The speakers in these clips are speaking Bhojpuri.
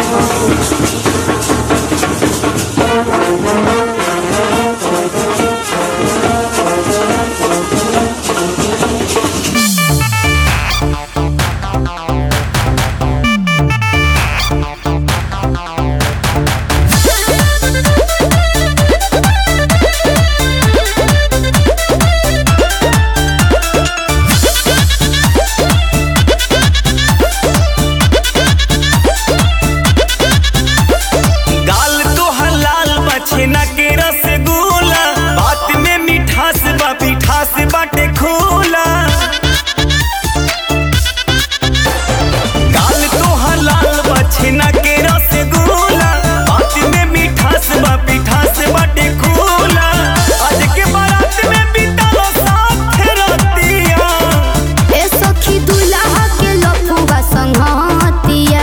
छेना के रसगुल्ला बात में मिठास बा पिठास बाटे खोला गाल तोहर लाल बा छेना के रसगुल्ला बात में मिठास बा पिठास बाटे खोला आज के बारात में बितालो साथ रतिया ए सखी दुल्हा के लफुआ संगतिया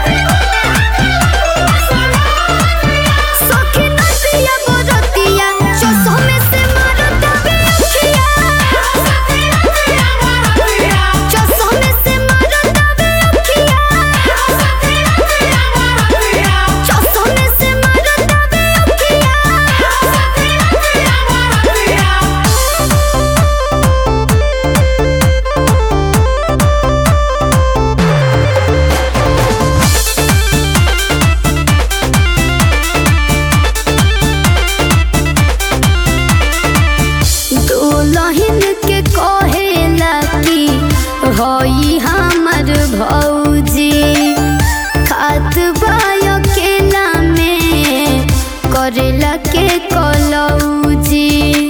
दुल्हन के कहेला कि हई हमर भौजी खात बा अकेला में करेला के कलौजी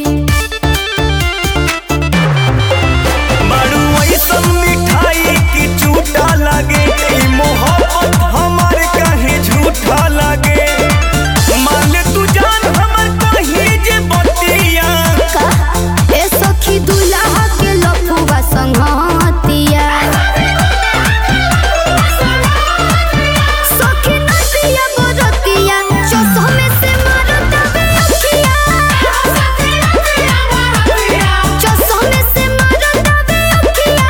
बारू ऐसन मिठाई की झूठा लगे मोहब्बत हमारे कहीं झूठा लगे मान ले तू जान हमर कहीं जे बतिया ए सखी दुल्हा के लफुआ संगतिया सखी नदिया बरतिया चश्मे से मारता बेअखिया चश्मे से मारता बेअखिया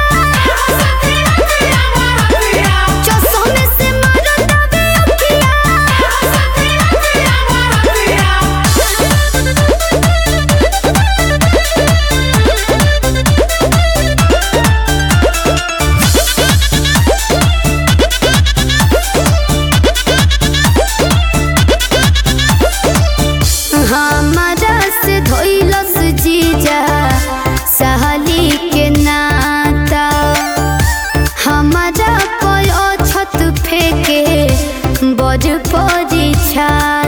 चश्मे से मारता बेअखिया हमारा से धोइलस जीजा सहाली के नाता हमारा पर छत फेंके बड़ परीक्षा।